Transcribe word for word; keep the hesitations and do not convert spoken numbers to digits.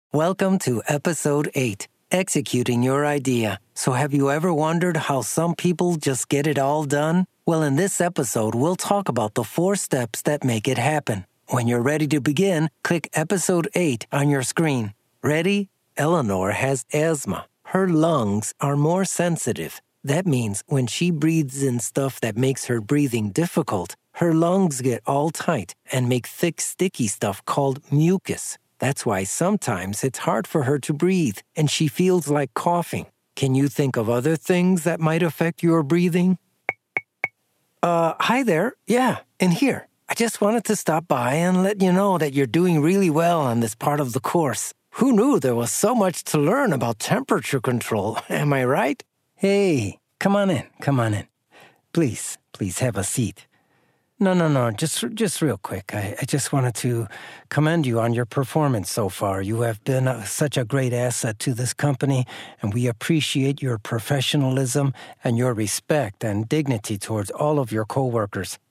Welcome to Episode eight, Executing Your Idea. So have you ever wondered how some people just get it all done? Well, in this episode, we'll talk about the four steps that make it happen. When you're ready to begin, click Episode eight on your screen. Ready? Eleanor has asthma. Her lungs are more sensitive. That means when she breathes in stuff that makes her breathing difficult, her lungs get all tight and make thick, sticky stuff called mucus. That's why sometimes it's hard for her to breathe, and she feels like coughing. Can you think of other things that might affect your breathing? Uh, hi there. Yeah, in here. I just wanted to stop by and let you know that you're doing really well on this part of the course. Who knew there was so much to learn about temperature control, am I right? Hey, come on in, come on in. Please, please have a seat. No, no, no, just just real quick. I, I just wanted to commend you on your performance so far. You have been a, such a great asset to this company, and we appreciate your professionalism and your respect and dignity towards all of your coworkers.